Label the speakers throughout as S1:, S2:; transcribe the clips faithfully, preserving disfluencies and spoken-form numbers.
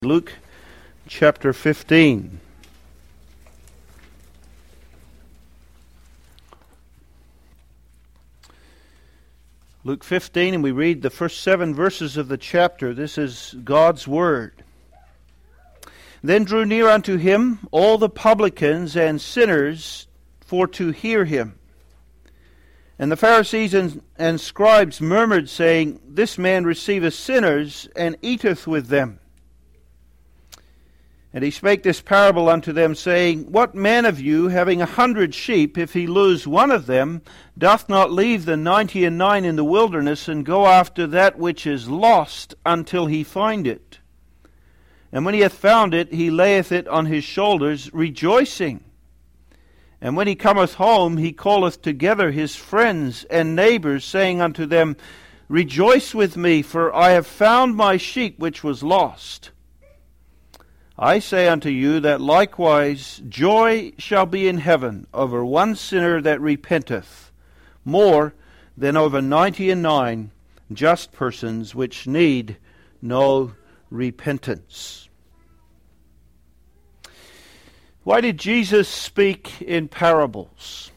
S1: Luke chapter fifteen. Luke fifteen, and we read the first seven verses of the chapter. This is God's Word. Then drew near unto him all the publicans and sinners for to hear him. And the Pharisees and, and scribes murmured, saying, This man receiveth sinners, and eateth with them. And he spake this parable unto them, saying, What man of you, having a hundred sheep, if he lose one of them, doth not leave the ninety and nine in the wilderness, and go after that which is lost, until he find it? And when he hath found it, he layeth it on his shoulders, rejoicing. And when he cometh home, he calleth together his friends and neighbors, saying unto them, Rejoice with me, for I have found my sheep which was lost. I say unto you that likewise joy shall be in heaven over one sinner that repenteth, more than over ninety and nine just persons which need no repentance. Why did Jesus speak in parables?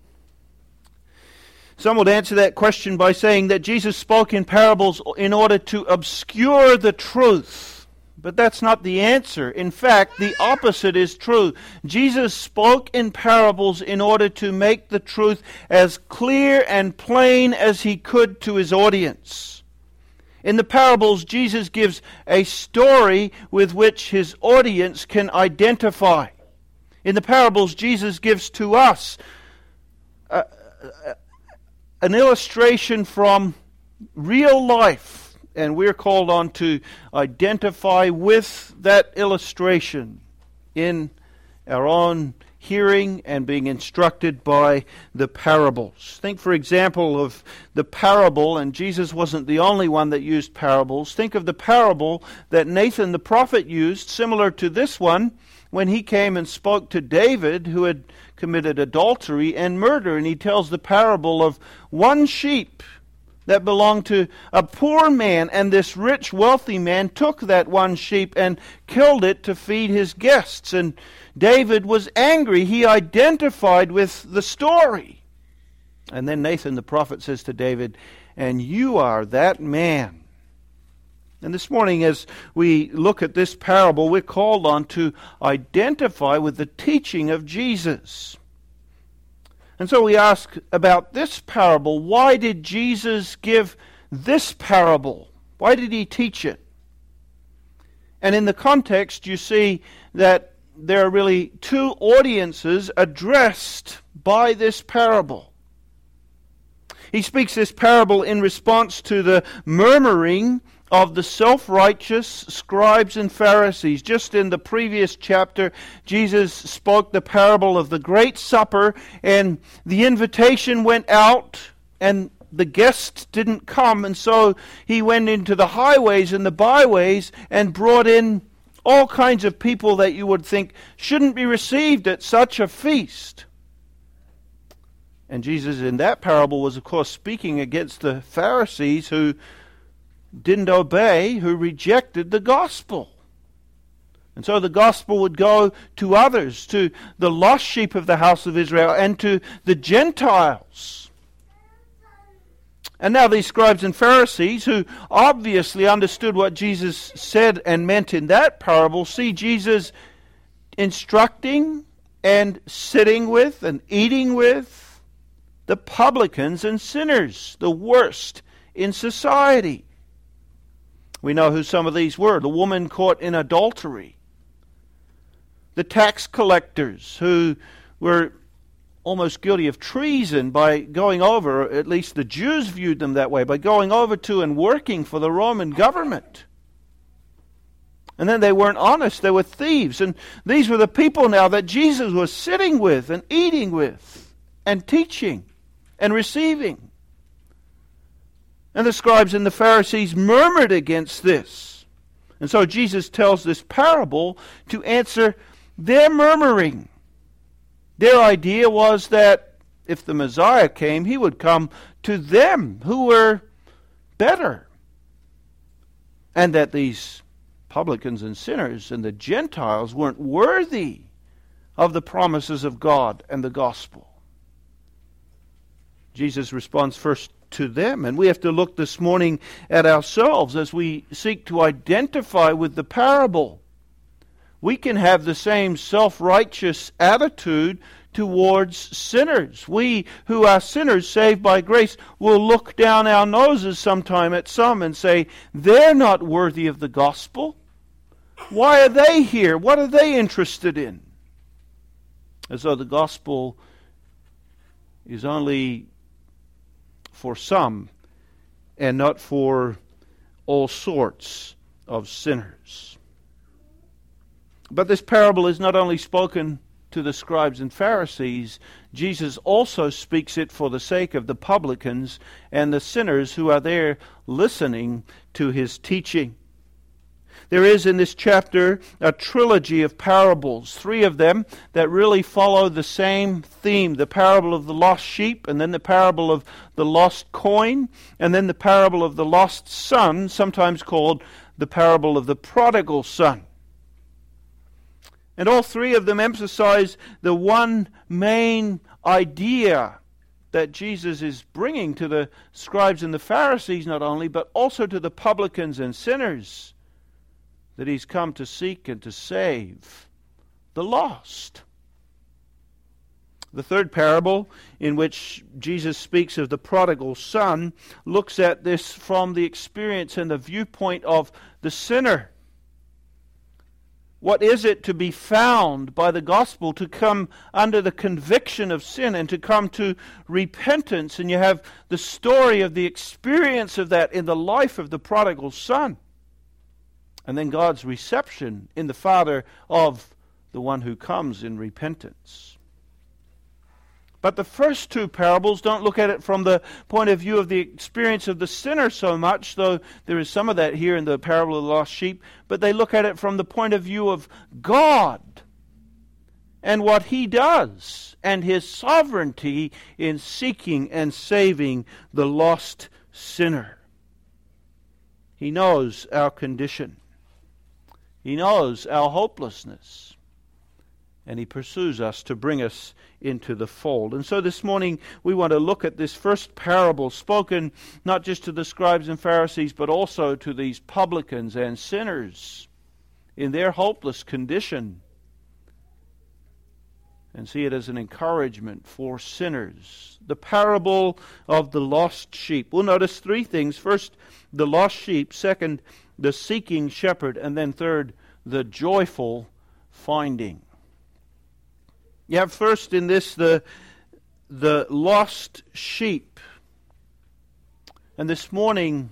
S1: Some would answer that question by saying that Jesus spoke in parables in order to obscure the truth. But that's not the answer. In fact, the opposite is true. Jesus spoke in parables in order to make the truth as clear and plain as he could to his audience. In the parables, Jesus gives a story with which his audience can identify. In the parables, Jesus gives to us a, a, an illustration from real life. And we're called on to identify with that illustration in our own hearing and being instructed by the parables. Think, for example, of the parable, and Jesus wasn't the only one that used parables. Think of the parable that Nathan the prophet used, similar to this one, when he came and spoke to David, who had committed adultery and murder. And he tells the parable of one sheep that belonged to a poor man, and this rich, wealthy man took that one sheep and killed it to feed his guests. And David was angry. He identified with the story. And then Nathan the prophet says to David, And you are that man. And this morning, as we look at this parable, we're called on to identify with the teaching of Jesus. And so we ask about this parable. Why did Jesus give this parable? Why did he teach it? And in the context, you see that there are really two audiences addressed by this parable. He speaks this parable in response to the murmuring of the self-righteous scribes and Pharisees. Just in the previous chapter, Jesus spoke the parable of the Great Supper, and the invitation went out, and the guests didn't come, and so he went into the highways and the byways and brought in all kinds of people that you would think shouldn't be received at such a feast. And Jesus in that parable was, of course, speaking against the Pharisees who didn't obey, who rejected the gospel. And so the gospel would go to others, to the lost sheep of the house of Israel, and to the Gentiles. And now these scribes and Pharisees, who obviously understood what Jesus said and meant in that parable, see Jesus instructing and sitting with and eating with the publicans and sinners, the worst in society. We know who some of these were. The woman caught in adultery. The tax collectors who were almost guilty of treason by going over, or at least the Jews viewed them that way, by going over to and working for the Roman government. And then they weren't honest. They were thieves. And these were the people now that Jesus was sitting with and eating with and teaching and receiving. And the scribes and the Pharisees murmured against this. And so Jesus tells this parable to answer their murmuring. Their idea was that if the Messiah came, he would come to them who were better. And that these publicans and sinners and the Gentiles weren't worthy of the promises of God and the gospel. Jesus responds first to them, and we have to look this morning at ourselves as we seek to identify with the parable. We can have the same self-righteous attitude towards sinners. We who are sinners saved by grace will look down our noses sometime at some and say, they're not worthy of the gospel. Why are they here? What are they interested in? As though the gospel is only for some and not for all sorts of sinners. But this parable is not only spoken to the scribes and Pharisees, Jesus also speaks it for the sake of the publicans and the sinners who are there listening to his teaching. There is in this chapter a trilogy of parables, three of them that really follow the same theme. The parable of the lost sheep, and then the parable of the lost coin, and then the parable of the lost son, sometimes called the parable of the prodigal son. And all three of them emphasize the one main idea that Jesus is bringing to the scribes and the Pharisees not only, but also to the publicans and sinners, that he's come to seek and to save the lost. The third parable, in which Jesus speaks of the prodigal son, looks at this from the experience and the viewpoint of the sinner. What is it to be found by the gospel, to come under the conviction of sin and to come to repentance? And you have the story of the experience of that in the life of the prodigal son. And then God's reception in the Father of the one who comes in repentance. But the first two parables don't look at it from the point of view of the experience of the sinner so much, though there is some of that here in the parable of the lost sheep, but they look at it from the point of view of God and what he does and his sovereignty in seeking and saving the lost sinner. He knows our condition. He knows our hopelessness. And he pursues us to bring us into the fold. And so this morning we want to look at this first parable spoken not just to the scribes and Pharisees, but also to these publicans and sinners in their hopeless condition, and see it as an encouragement for sinners. The parable of the lost sheep. We'll notice three things. First, the lost sheep. Second, the seeking shepherd. And then third, the joyful finding. You have first in this the, the lost sheep. And this morning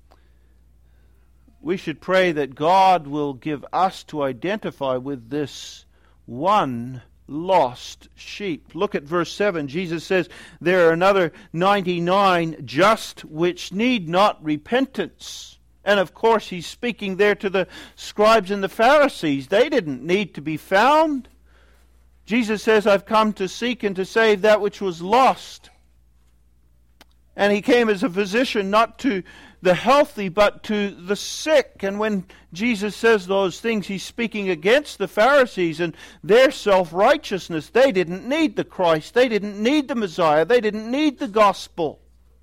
S1: we should pray that God will give us to identify with this one lost sheep. Look at verse seven. Jesus says, there are another ninety-nine just which need not repentance. And of course he's speaking there to the scribes and the Pharisees. They didn't need to be found. Jesus says, I've come to seek and to save that which was lost. And he came as a physician, not to the healthy, but to the sick. And when Jesus says those things, he's speaking against the Pharisees and their self-righteousness. They didn't need the Christ. They didn't need the Messiah. They didn't need the gospel.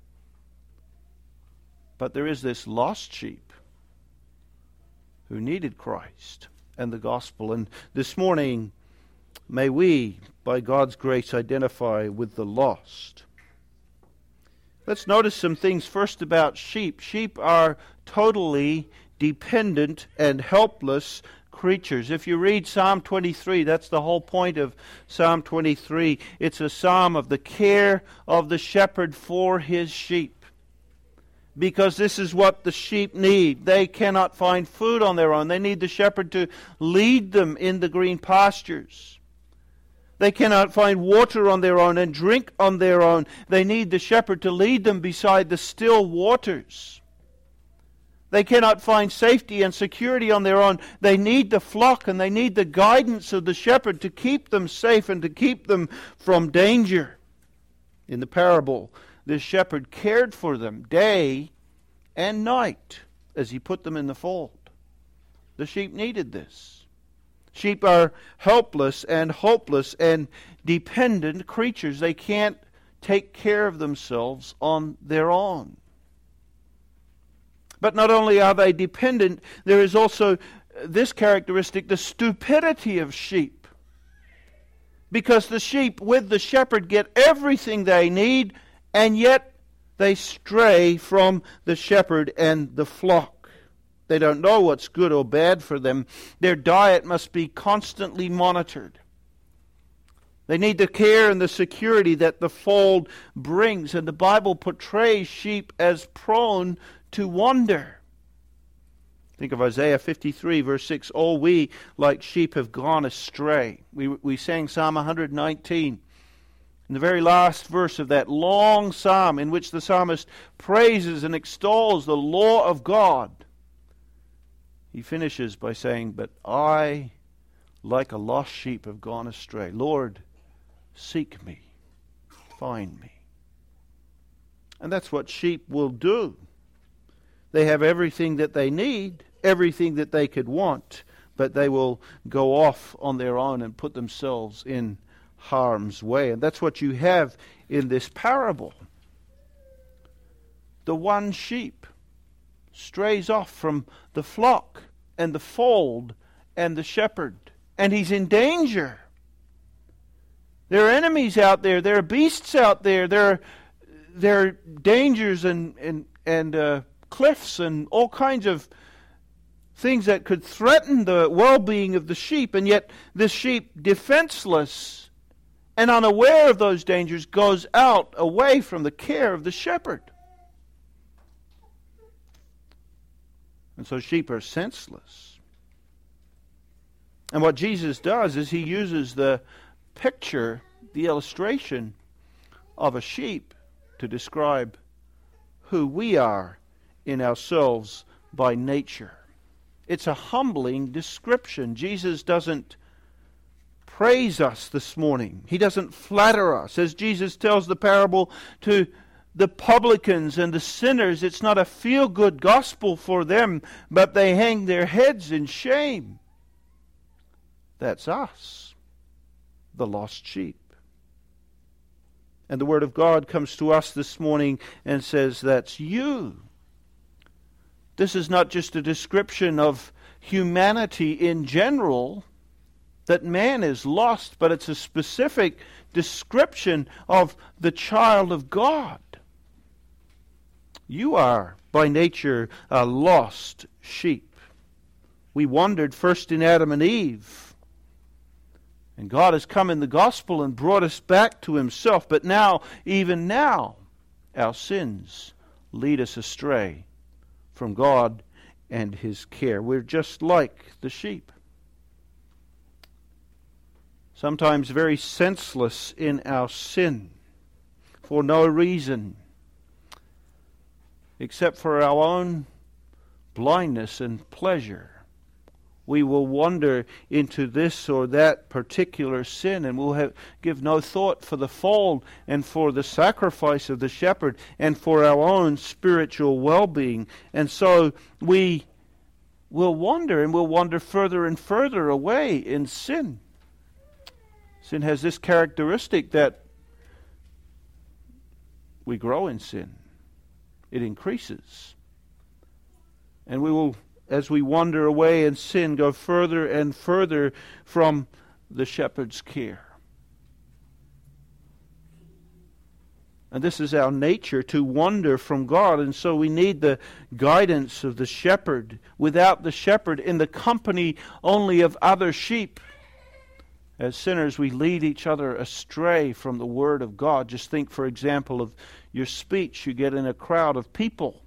S1: But there is this lost sheep who needed Christ and the gospel. And this morning, may we, by God's grace, identify with the lost. Let's notice some things first about sheep. Sheep are totally dependent and helpless creatures. If you read Psalm twenty-three, that's the whole point of Psalm twenty-three. It's a psalm of the care of the shepherd for his sheep. Because this is what the sheep need. They cannot find food on their own. They need the shepherd to lead them in the green pastures. They cannot find water on their own and drink on their own. They need the shepherd to lead them beside the still waters. They cannot find safety and security on their own. They need the flock and they need the guidance of the shepherd to keep them safe and to keep them from danger. In the parable, this shepherd cared for them day and night as he put them in the fold. The sheep needed this. Sheep are helpless and hopeless and dependent creatures. They can't take care of themselves on their own. But not only are they dependent, there is also this characteristic, the stupidity of sheep. Because the sheep with the shepherd get everything they need, and yet they stray from the shepherd and the flock. They don't know what's good or bad for them. Their diet must be constantly monitored. They need the care and the security that the fold brings. And the Bible portrays sheep as prone to wander. Think of Isaiah fifty-three, verse six. All we like sheep have gone astray. We, we sang Psalm one nineteen. In the very last verse of that long psalm in which the psalmist praises and extols the law of God, he finishes by saying, but I, like a lost sheep, have gone astray. Lord, seek me, find me. And that's what sheep will do. They have everything that they need, everything that they could want, but they will go off on their own and put themselves in harm's way. And that's what you have in this parable. The one sheep strays off from the flock and the fold and the shepherd, and he's in danger. There are enemies out there. There are beasts out there. There are, there are dangers and and and uh, cliffs and all kinds of things that could threaten the well-being of the sheep. And yet this sheep, defenseless and unaware of those dangers, goes out away from the care of the shepherd. And so sheep are senseless. And what Jesus does is he uses the picture, the illustration of a sheep to describe who we are in ourselves by nature. It's a humbling description. Jesus doesn't praise us this morning. He doesn't flatter us. As Jesus tells the parable to the publicans and the sinners, it's not a feel-good gospel for them, but they hang their heads in shame. That's us, the lost sheep. And the Word of God comes to us this morning and says, that's you. This is not just a description of humanity in general, that man is lost, but it's a specific description of the child of God. You are, by nature, a lost sheep. We wandered first in Adam and Eve. And God has come in the gospel and brought us back to himself. But now, even now, our sins lead us astray from God and his care. We're just like the sheep. Sometimes very senseless in our sin for no reason except for our own blindness and pleasure. We will wander into this or that particular sin, and we'll have, give no thought for the fold and for the sacrifice of the shepherd and for our own spiritual well-being. And so we will wander, and we'll wander further and further away in sin. Sin has this characteristic that we grow in sin. It increases. And we will, as we wander away in sin, go further and further from the shepherd's care. And this is our nature, to wander from God. And so we need the guidance of the shepherd. Without the shepherd, in the company only of other sheep, as sinners, we lead each other astray from the Word of God. Just think, for example, of your speech. You get in a crowd of people,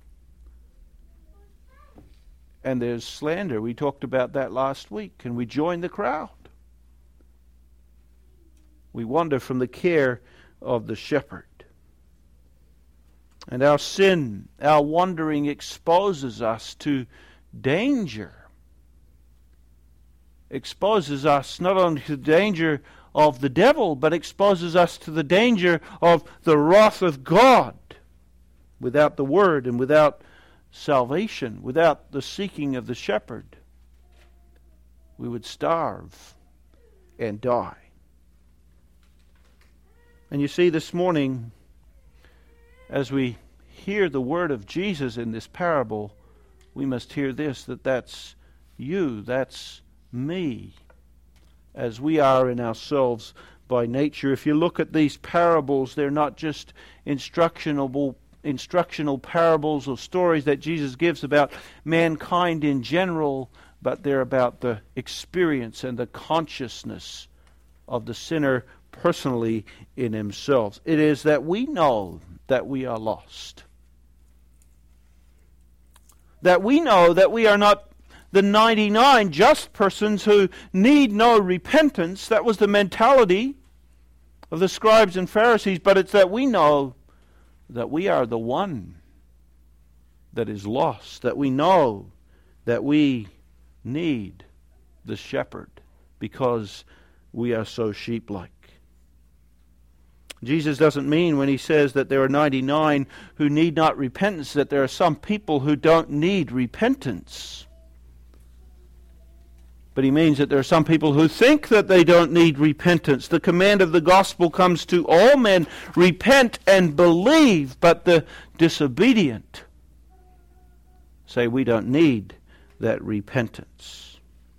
S1: and there's slander. We talked about that last week, and we join the crowd. We wander from the care of the shepherd. And our sin, our wandering, exposes us to danger. Exposes us not only to the danger of the devil, but exposes us to the danger of the wrath of God. Without the Word and without salvation, without the seeking of the shepherd, we would starve and die. And you see, this morning, as we hear the word of Jesus in this parable, we must hear this, that that's you, that's me, as we are in ourselves by nature. If you look at these parables, they're not just instructional instructional parables or stories that Jesus gives about mankind in general, but they're about the experience and the consciousness of the sinner personally in himself. It is that we know that we are lost. That we know that we are not the ninety-nine just persons who need no repentance. That was the mentality of the scribes and Pharisees, but it's that we know that we are the one that is lost, that we know that we need the shepherd because we are so sheep-like. Jesus doesn't mean when he says that there are ninety-nine who need not repentance, that there are some people who don't need repentance. But he means that there are some people who think that they don't need repentance. The command of the gospel comes to all men, repent and believe, but the disobedient say we don't need that repentance.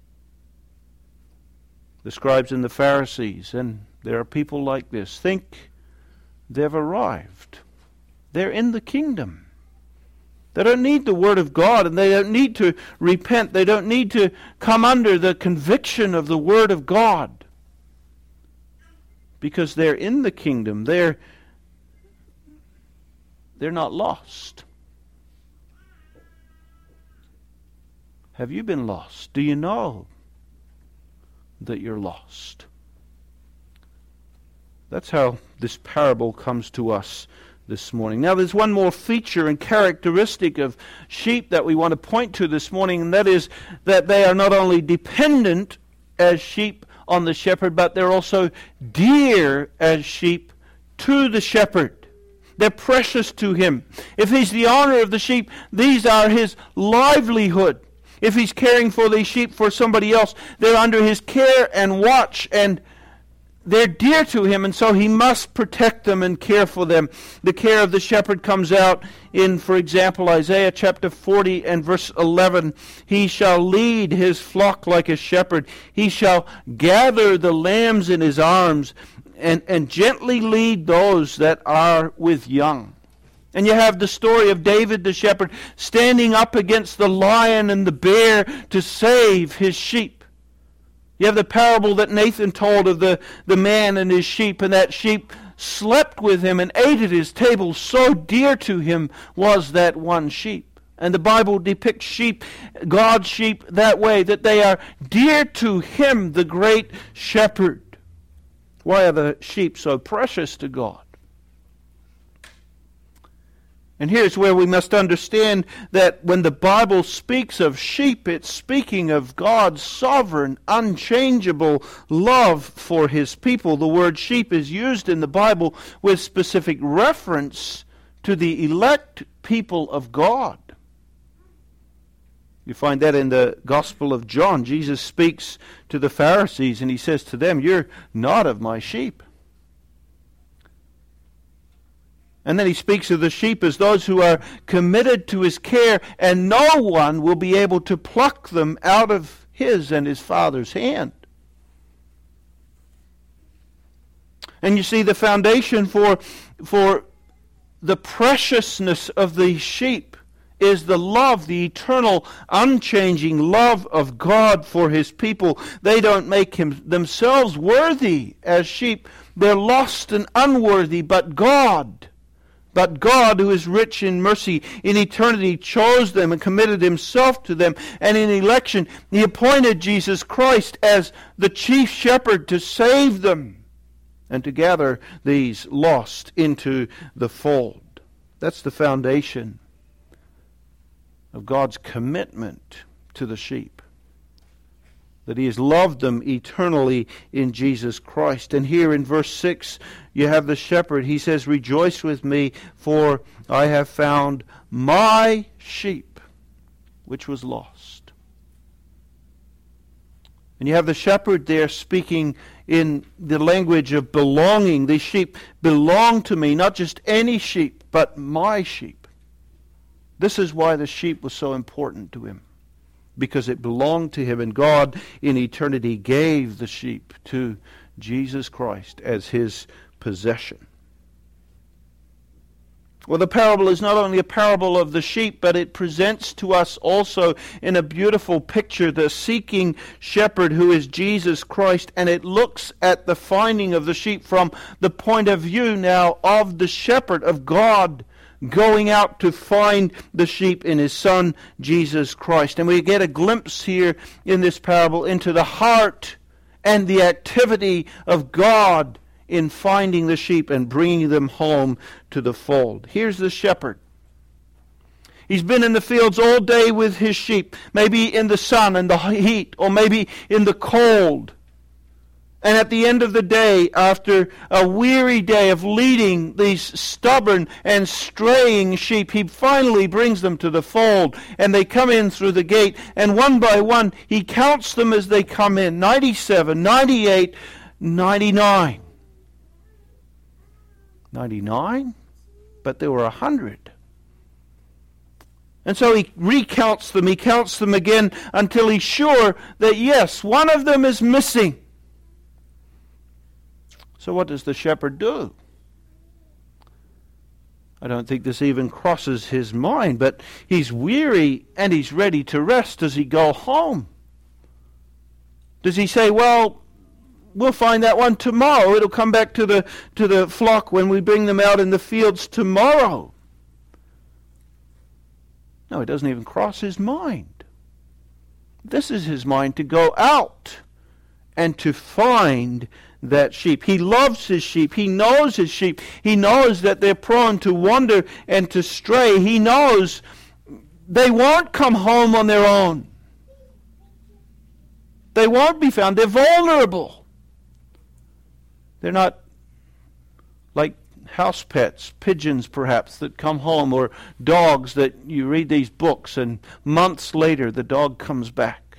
S1: The scribes and the Pharisees, and there are people like this, think they've arrived. They're in the kingdom. They don't need the Word of God, and they don't need to repent. They don't need to come under the conviction of the Word of God, because they're in the kingdom. They're, they're not lost. Have you been lost? Do you know that you're lost? That's how this parable comes to us this morning. Now, there's one more feature and characteristic of sheep that we want to point to this morning, and that is that they are not only dependent as sheep on the shepherd, but they're also dear as sheep to the shepherd. They're precious to him. If he's the owner of the sheep, these are his livelihood. If he's caring for these sheep for somebody else, they're under his care and watch, and they're dear to him, and so he must protect them and care for them. The care of the shepherd comes out in, for example, Isaiah chapter forty and verse eleven. He shall lead his flock like a shepherd. He shall gather the lambs in his arms and, and gently lead those that are with young. And you have the story of David the shepherd standing up against the lion and the bear to save his sheep. You have the parable that Nathan told of the, the man and his sheep, and that sheep slept with him and ate at his table. So dear to him was that one sheep. And the Bible depicts sheep, God's sheep, that way, that they are dear to him, the great shepherd. Why are the sheep so precious to God? And here's where we must understand that when the Bible speaks of sheep, it's speaking of God's sovereign, unchangeable love for his people. The word sheep is used in the Bible with specific reference to the elect people of God. You find that in the Gospel of John. Jesus speaks to the Pharisees and he says to them, "You're not of my sheep." And then he speaks of the sheep as those who are committed to his care, and no one will be able to pluck them out of his and his Father's hand. And you see, the foundation for, for the preciousness of the sheep is the love, the eternal, unchanging love of God for his people. They don't make him themselves worthy as sheep. They're lost and unworthy, but God... But God, who is rich in mercy, in eternity chose them and committed himself to them. And in election, he appointed Jesus Christ as the chief shepherd to save them and to gather these lost into the fold. That's the foundation of God's commitment to the sheep. That he has loved them eternally in Jesus Christ. And here in verse six, you have the shepherd. He says, "Rejoice with me, for I have found my sheep, which was lost." And you have the shepherd there speaking in the language of belonging. These sheep belong to me, not just any sheep, but my sheep. This is why the sheep was so important to him, because it belonged to him, and God in eternity gave the sheep to Jesus Christ as his possession. Well, the parable is not only a parable of the sheep, but it presents to us also in a beautiful picture the seeking shepherd who is Jesus Christ, and it looks at the finding of the sheep from the point of view now of the shepherd, of God going out to find the sheep in his Son, Jesus Christ. And we get a glimpse here in this parable into the heart and the activity of God in finding the sheep and bringing them home to the fold. Here's the shepherd. He's been in the fields all day with his sheep, maybe in the sun and the heat, or maybe in the cold. And at the end of the day, after a weary day of leading these stubborn and straying sheep, he finally brings them to the fold, and they come in through the gate, and one by one, he counts them as they come in, ninety-seven, ninety-eight, ninety-nine. ninety-nine? But there were a hundred. And so he recounts them, he counts them again until he's sure that yes, one of them is missing. So what does the shepherd do? I don't think this even crosses his mind, but he's weary and he's ready to rest. Does he go home? Does he say, well, we'll find that one tomorrow. It'll come back to the to the flock when we bring them out in the fields tomorrow. No, it doesn't even cross his mind. This is his mind, to go out and to find that sheep. He loves his sheep. He knows his sheep. He knows that they're prone to wander and to stray. He knows they won't come home on their own. They won't be found. They're vulnerable. They're not like house pets, pigeons perhaps, that come home, or dogs that you read these books and months later the dog comes back.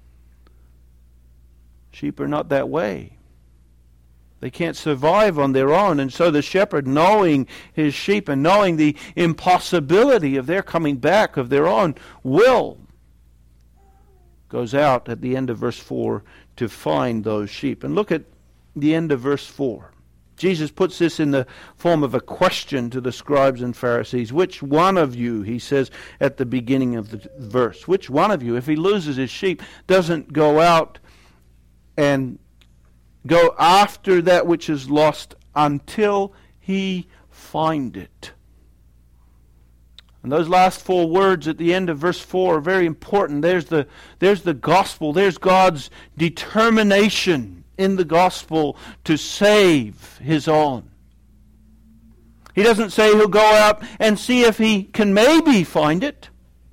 S1: Sheep are not that way. They can't survive on their own, and so the shepherd, knowing his sheep and knowing the impossibility of their coming back of their own will, goes out at the end of verse four to find those sheep. And look at the end of verse four. Jesus puts this in the form of a question to the scribes and Pharisees. Which one of you, he says at the beginning of the verse, which one of you, if he loses his sheep, doesn't go out and go after that which is lost until he find it? And those last four words at the end of verse four are very important. There's the, there's the gospel. There's God's determination in the gospel to save his own. He doesn't say he'll go out and see if he can maybe find it.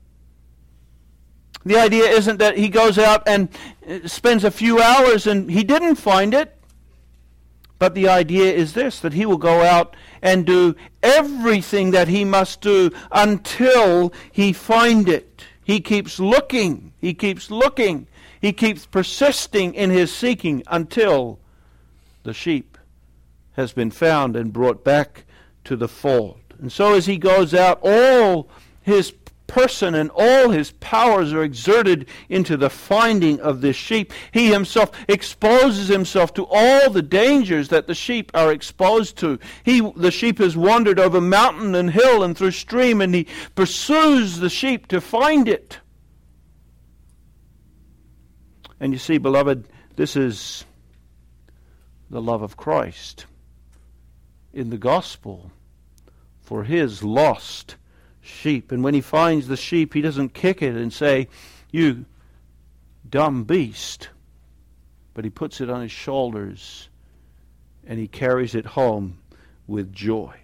S1: The idea isn't that he goes out and spends a few hours and he didn't find it. But the idea is this, that he will go out and do everything that he must do until he find it. He keeps looking. He keeps looking. He keeps persisting in his seeking until the sheep has been found and brought back to the fold. And so as he goes out, all his person and all his powers are exerted into the finding of this sheep. He himself exposes himself to all the dangers that the sheep are exposed to. He, the sheep has wandered over mountain and hill and through stream, and he pursues the sheep to find it. And you see, beloved, this is the love of Christ in the gospel for his lost sheep. And when he finds the sheep, he doesn't kick it and say, "You dumb beast," but he puts it on his shoulders and he carries it home with joy.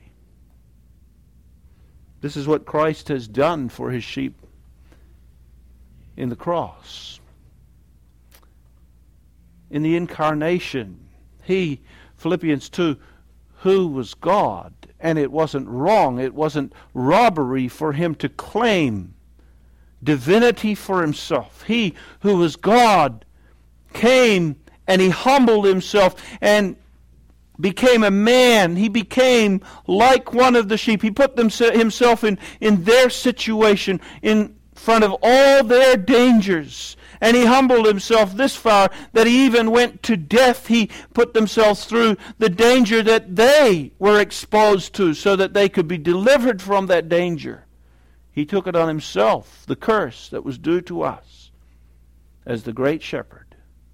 S1: This is what Christ has done for his sheep in the cross. In the incarnation, he, Philippians two, who was God, and it wasn't wrong, it wasn't robbery for him to claim divinity for himself. He who was God came and he humbled himself and became a man. He became like one of the sheep. He put them, himself in, in their situation, in front of all their dangers. And he humbled himself this far that he even went to death. He put themselves through the danger that they were exposed to so that they could be delivered from that danger. He took it on himself, the curse that was due to us as the great shepherd.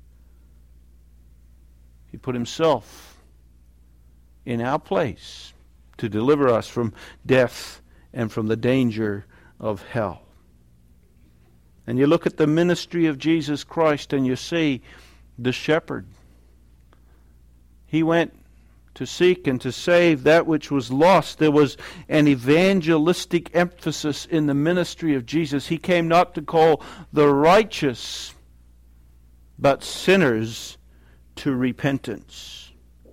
S1: He put himself in our place to deliver us from death and from the danger of hell. And you look at the ministry of Jesus Christ and you see the shepherd. He went to seek and to save that which was lost. There was an evangelistic emphasis in the ministry of Jesus. He came not to call the righteous, but sinners to repentance.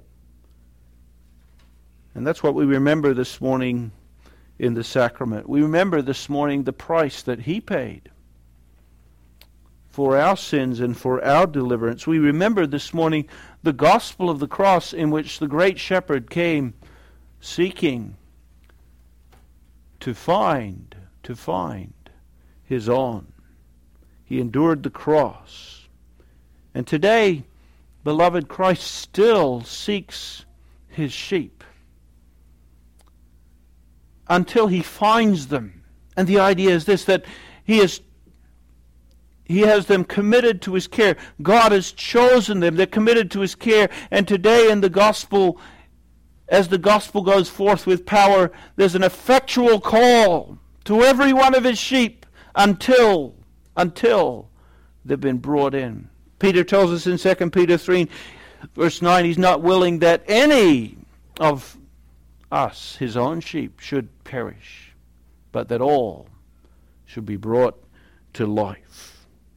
S1: And that's what we remember this morning in the sacrament. We remember this morning the price that he paid for our sins and for our deliverance. We remember this morning the gospel of the cross in which the great shepherd came seeking to find, to find his own. He endured the cross. And today, beloved, Christ still seeks his sheep until he finds them. And the idea is this, that he is He has them committed to his care. God has chosen them. They're committed to his care. And today in the gospel, as the gospel goes forth with power, there's an effectual call to every one of his sheep until, until they've been brought in. Peter tells us in Second Peter three, verse nine, he's not willing that any of us, his own sheep, should perish, but that all should be brought to life.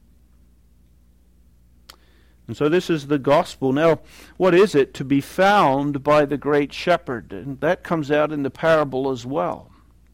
S1: And so this is the gospel. Now, what is it to be found by the great shepherd? And that comes out in the parable as well.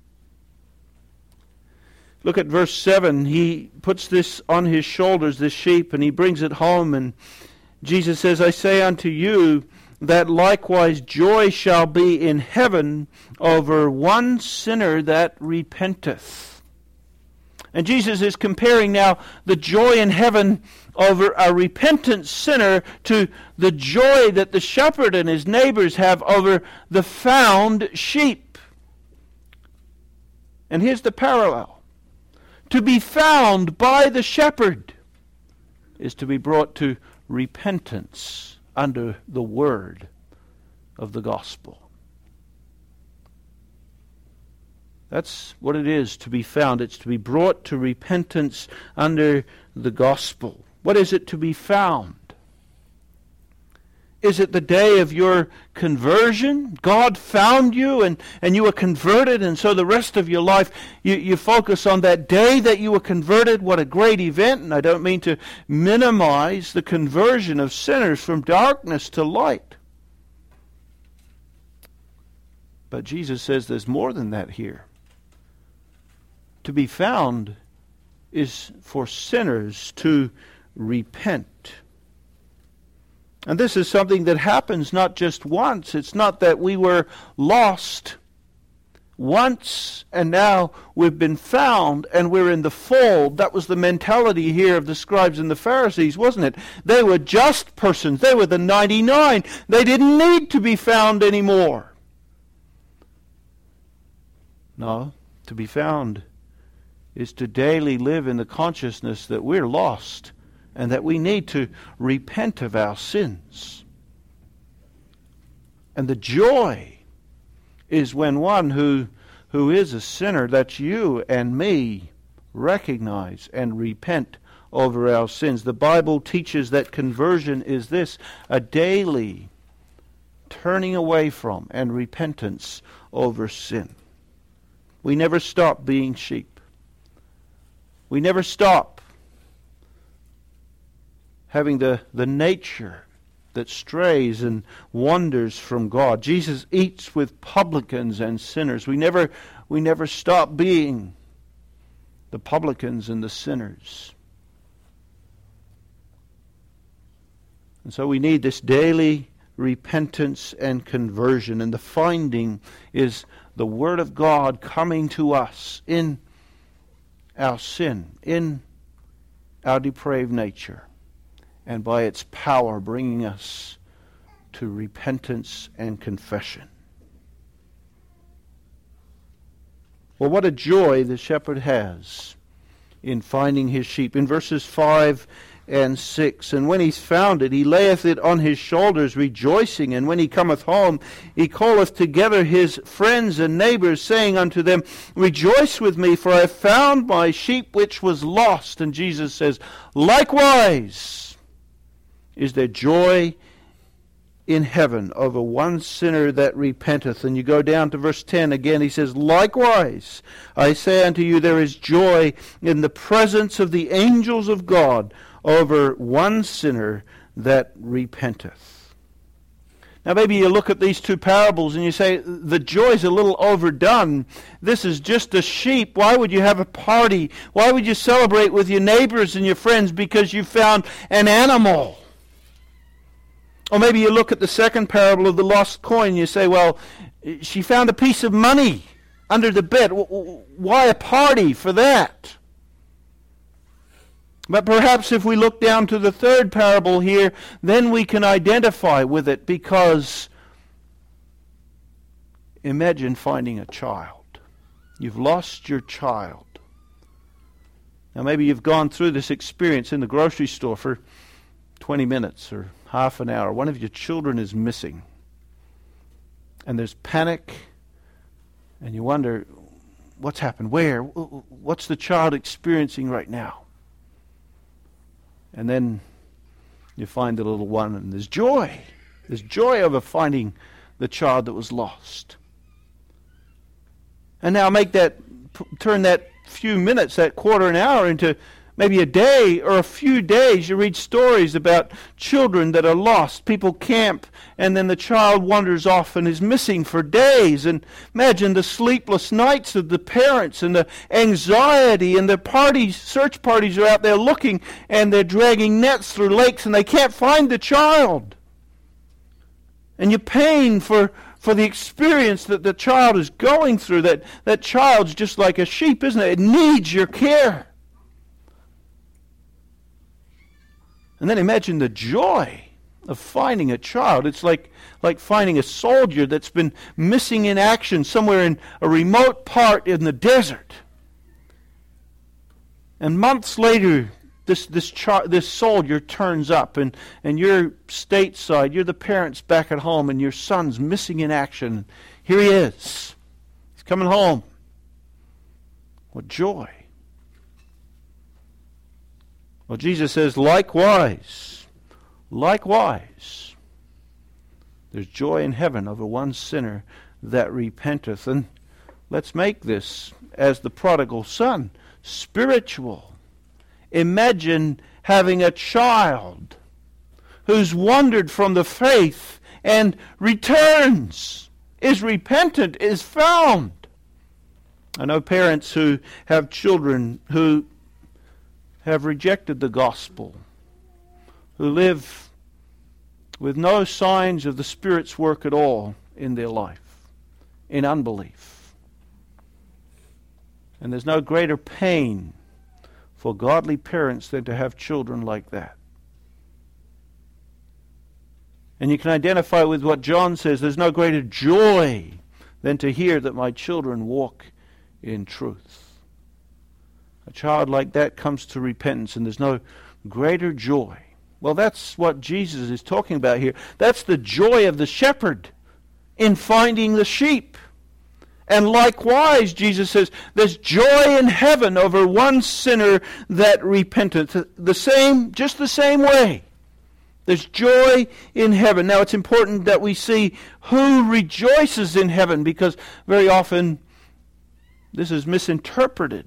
S1: Look at verse seven. He puts this on his shoulders, this sheep, and he brings it home. And Jesus says, I say unto you that likewise joy shall be in heaven over one sinner that repenteth. And Jesus is comparing now the joy in heaven over a repentant sinner to the joy that the shepherd and his neighbors have over the found sheep. And here's the parallel. To be found by the shepherd is to be brought to repentance under the word of the gospel. That's what it is to be found. It's to be brought to repentance under the gospel. What is it to be found? Is it the day of your conversion? God found you and, and you were converted, and so the rest of your life you, you focus on that day that you were converted. What a great event. And I don't mean to minimize the conversion of sinners from darkness to light. But Jesus says there's more than that here. To be found is for sinners to repent. And this is something that happens not just once. It's not that we were lost once and now we've been found and we're in the fold. That was the mentality here of the scribes and the Pharisees, wasn't it? They were just persons. They were the ninety-nine. They didn't need to be found anymore. No, to be found is to daily live in the consciousness that we're lost and that we need to repent of our sins. And the joy is when one who who is a sinner, that's you and me, recognize and repent over our sins. The Bible teaches that conversion is this, a daily turning away from and repentance over sin. We never stop being sheep. We never stop having the, the nature that strays and wanders from God. Jesus eats with publicans and sinners. We never, we never stop being the publicans and the sinners. And so we need this daily repentance and conversion. And the finding is the Word of God coming to us in our sin, in our depraved nature, and by its power bringing us to repentance and confession. Well, what a joy the shepherd has in finding his sheep. In verses five and six, and when he's found it, he layeth it on his shoulders, rejoicing. And when he cometh home, he calleth together his friends and neighbors, saying unto them, Rejoice with me, for I have found my sheep which was lost. And Jesus says, Likewise is there joy in heaven over one sinner that repenteth. And you go down to verse ten again, he says, Likewise I say unto you, there is joy in the presence of the angels of God over one sinner that repenteth. Now maybe you look at these two parables and you say, the joy's a little overdone. This is just a sheep. Why would you have a party? Why would you celebrate with your neighbors and your friends because you found an animal? Or maybe you look at the second parable of the lost coin and you say, well, she found a piece of money under the bed. Why a party for that? But perhaps if we look down to the third parable here, then we can identify with it, because imagine finding a child. You've lost your child. Now maybe you've gone through this experience in the grocery store for twenty minutes or half an hour. One of your children is missing. And there's panic. And you wonder, what's happened? Where? What's the child experiencing right now? And then you find the little one, and there's joy. There's joy over finding the child that was lost. And now make that, turn that few minutes, that quarter an hour, into maybe a day or a few days. You read stories about children that are lost. People camp, and then the child wanders off and is missing for days. And imagine the sleepless nights of the parents and the anxiety, and the parties, search parties are out there looking, and they're dragging nets through lakes, and they can't find the child. And you're paying for, for the experience that the child is going through. That, that child's just like a sheep, isn't it? It needs your care. And then imagine the joy of finding a child. It's like, like finding a soldier that's been missing in action somewhere in a remote part in the desert. And months later, this this chi- this soldier turns up, and, and you're stateside, you're the parents back at home, and your son's missing in action. Here he is. He's coming home. What joy. Well, Jesus says, likewise, likewise, there's joy in heaven over one sinner that repenteth. And let's make this, as the prodigal son, spiritual. Imagine having a child who's wandered from the faith and returns, is repentant, is found. I know parents who have children who have rejected the gospel, who live with no signs of the Spirit's work at all in their life, in unbelief. And there's no greater pain for godly parents than to have children like that. And you can identify with what John says, there's no greater joy than to hear that my children walk in truth. A child like that comes to repentance, and there's no greater joy. Well, that's what Jesus is talking about here. That's the joy of the shepherd in finding the sheep. And likewise, Jesus says, there's joy in heaven over one sinner that repenteth. The same, just the same way. There's joy in heaven. Now, it's important that we see who rejoices in heaven, because very often this is misinterpreted.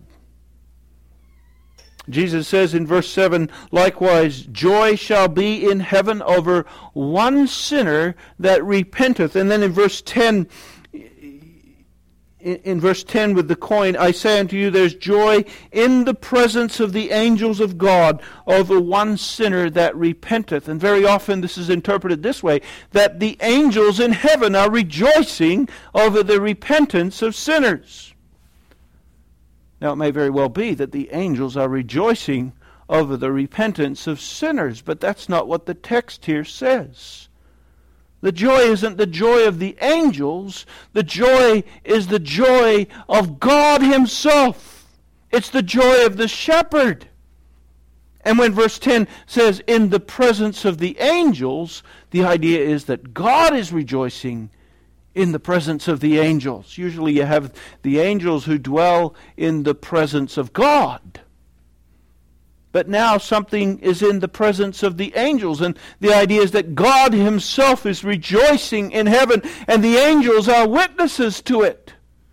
S1: Jesus says in verse seven, likewise, joy shall be in heaven over one sinner that repenteth. And then in verse ten, in, in verse ten with the coin, I say unto you, there's joy in the presence of the angels of God over one sinner that repenteth. And very often this is interpreted this way, that the angels in heaven are rejoicing over the repentance of sinners. Now it may very well be that the angels are rejoicing over the repentance of sinners, but that's not what the text here says. The joy isn't the joy of the angels. The joy is the joy of God Himself. It's the joy of the shepherd. And when verse ten says, in the presence of the angels, the idea is that God is rejoicing in the presence of the angels. Usually you have the angels who dwell in the presence of God. But now something is in the presence of the angels, and the idea is that God Himself is rejoicing in heaven, and the angels are witnesses to it.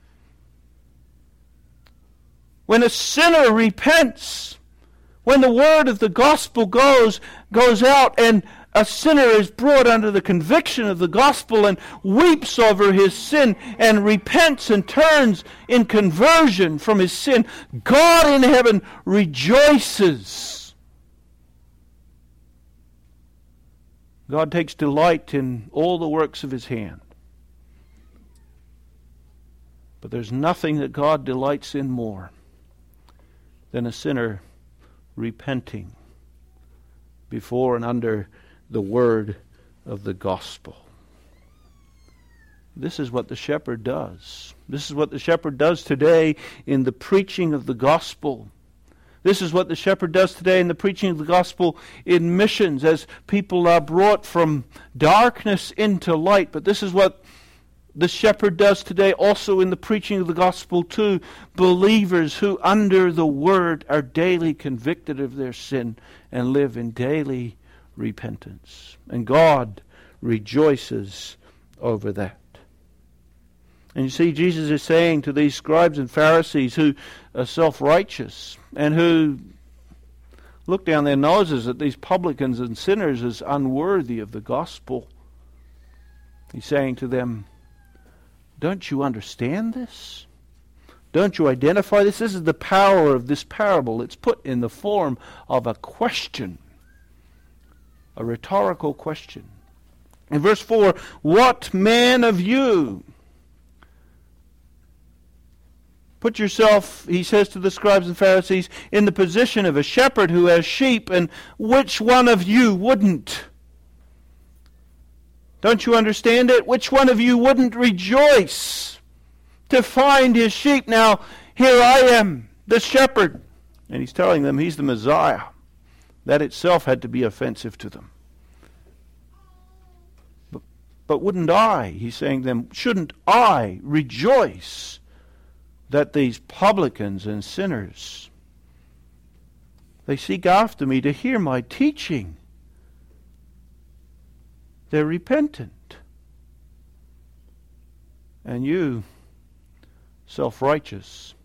S1: When a sinner repents, when the word of the gospel goes, goes out, and a sinner is brought under the conviction of the gospel and weeps over his sin and repents and turns in conversion from his sin, God in heaven rejoices. God takes delight in all the works of His hand. But there's nothing that God delights in more than a sinner repenting before and under the word of the gospel. This is what the shepherd does. This is what the shepherd does today in the preaching of the gospel. This is what the shepherd does today in the preaching of the gospel in missions, as people are brought from darkness into light. But this is what the shepherd does today also in the preaching of the gospel to believers who under the word are daily convicted of their sin and live in daily repentance. And God rejoices over that. And you see, Jesus is saying to these scribes and Pharisees who are self-righteous and who look down their noses at these publicans and sinners as unworthy of the gospel, He's saying to them, don't you understand this? Don't you identify this? This is the power of this parable. It's put in the form of a question. A rhetorical question. In verse four, what man of you? Put yourself, he says to the scribes and Pharisees, in the position of a shepherd who has sheep, and which one of you wouldn't? Don't you understand it? Which one of you wouldn't rejoice to find his sheep? Now, here I am, the shepherd. And he's telling them he's the Messiah. That itself had to be offensive to them. But, but wouldn't I, he's saying to them, shouldn't I rejoice that these publicans and sinners, they seek after me to hear my teaching? They're repentant. And you, self-righteous,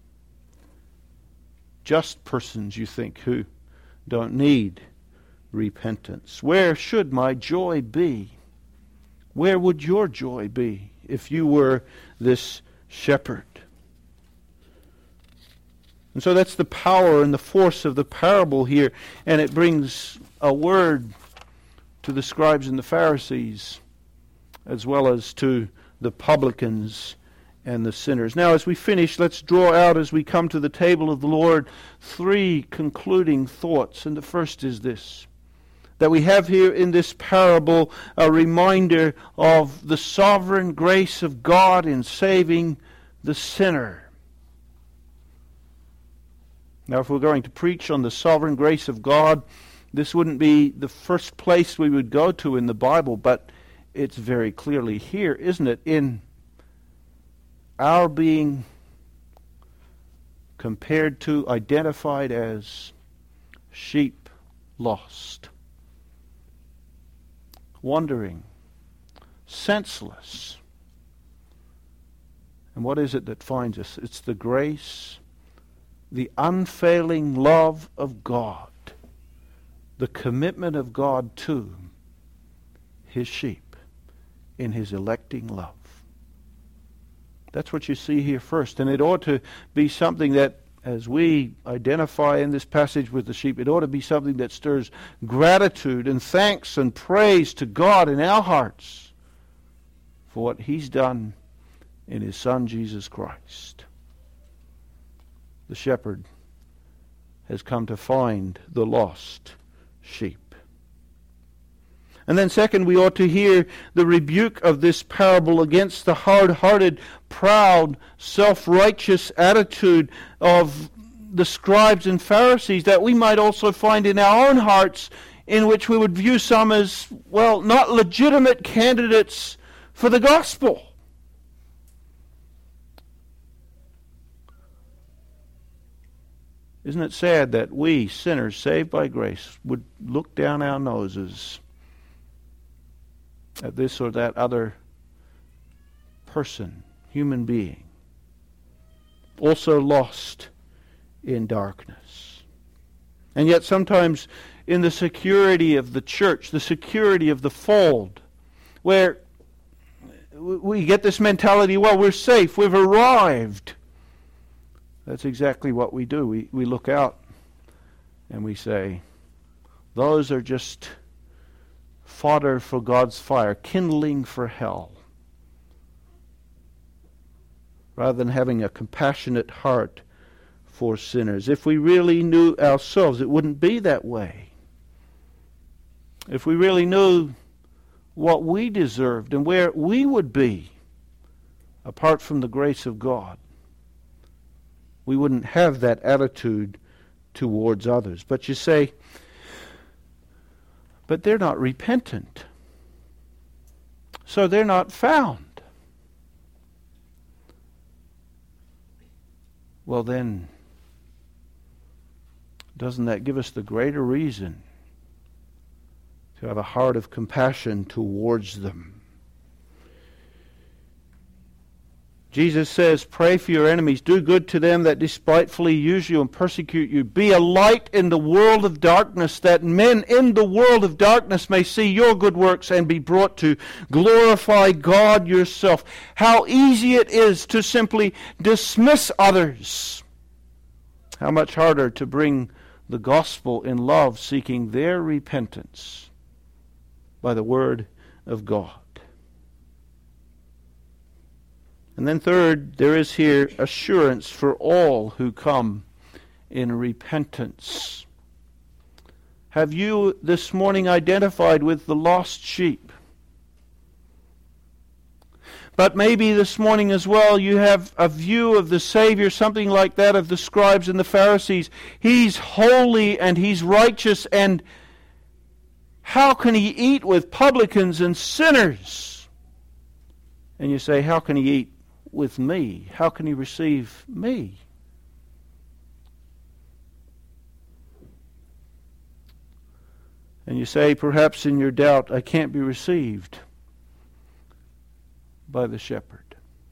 S1: just persons, you think, who don't need repentance. Where should my joy be? Where would your joy be if you were this shepherd? And so that's the power and the force of the parable here. And it brings a word to the scribes and the Pharisees, as well as to the publicans and the sinners. Now, as we finish, let's draw out, as we come to the table of the Lord, three concluding thoughts. And the first is this, that we have here in this parable a reminder of the sovereign grace of God in saving the sinner. Now, if we're going to preach on the sovereign grace of God, this wouldn't be the first place we would go to in the Bible, but it's very clearly here, isn't it? In our being compared to, identified as sheep lost, wandering, senseless. And what is it that finds us? It's the grace, the unfailing love of God, the commitment of God to His sheep in His electing love. That's what you see here first. And it ought to be something that, as we identify in this passage with the sheep, it ought to be something that stirs gratitude and thanks and praise to God in our hearts for what He's done in His Son, Jesus Christ. The shepherd has come to find the lost sheep. And then second, we ought to hear the rebuke of this parable against the hard-hearted, proud, self-righteous attitude of the scribes and Pharisees that we might also find in our own hearts, in which we would view some as, well, not legitimate candidates for the gospel. Isn't it sad that we, sinners saved by grace, would look down our noses at this or that other person, human being, also lost in darkness? And yet sometimes in the security of the church, the security of the fold, where we get this mentality, well, we're safe, we've arrived. That's exactly what we do. We, we look out and we say, those are just fodder for God's fire, kindling for hell. Rather than having a compassionate heart for sinners. If we really knew ourselves, it wouldn't be that way. If we really knew what we deserved and where we would be apart from the grace of God, we wouldn't have that attitude towards others. But you say, but they're not repentant, so they're not found. Well then, doesn't that give us the greater reason to have a heart of compassion towards them? Jesus says, pray for your enemies, do good to them that despitefully use you and persecute you. Be a light in the world of darkness, that men in the world of darkness may see your good works and be brought to glorify God yourself. How easy it is to simply dismiss others. How much harder to bring the gospel in love, seeking their repentance by the word of God. And then third, there is here assurance for all who come in repentance. Have you this morning identified with the lost sheep? But maybe this morning as well you have a view of the Savior, something like that of the scribes and the Pharisees. He's holy and He's righteous, and how can He eat with publicans and sinners? And you say, how can He eat with me? How can He receive me? And you say, perhaps in your doubt, I can't be received by the shepherd.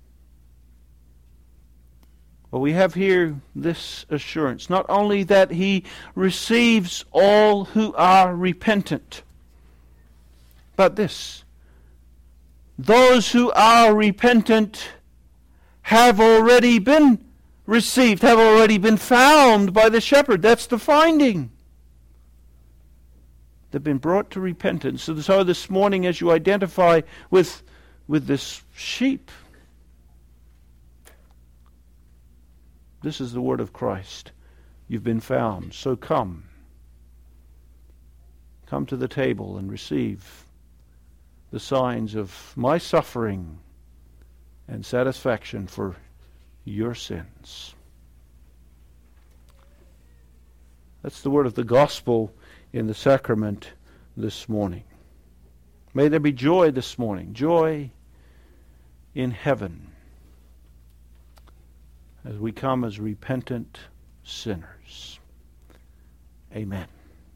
S1: Well, we have here this assurance, not only that He receives all who are repentant, but this: those who are repentant have already been received, have already been found by the shepherd. That's the finding. They've been brought to repentance. And so this morning, as you identify with, with this sheep, this is the word of Christ. You've been found. So come. Come to the table and receive the signs of my suffering and satisfaction for your sins. That's the word of the gospel in the sacrament this morning. May there be joy this morning, joy in heaven, as we come as repentant sinners. Amen.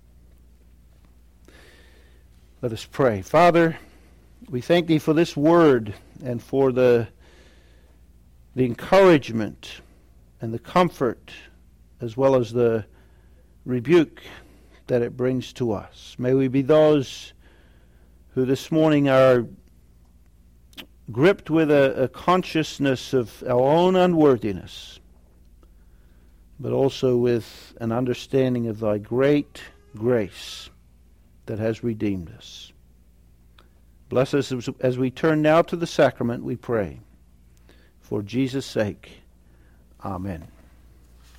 S1: Let us pray. Father, we thank Thee for this word and for the the encouragement and the comfort, as well as the rebuke that it brings to us. May we be those who this morning are gripped with a, a consciousness of our own unworthiness, but also with an understanding of thy great grace that has redeemed us. Bless us as, as we turn now to the sacrament, we pray. For Jesus' sake, amen.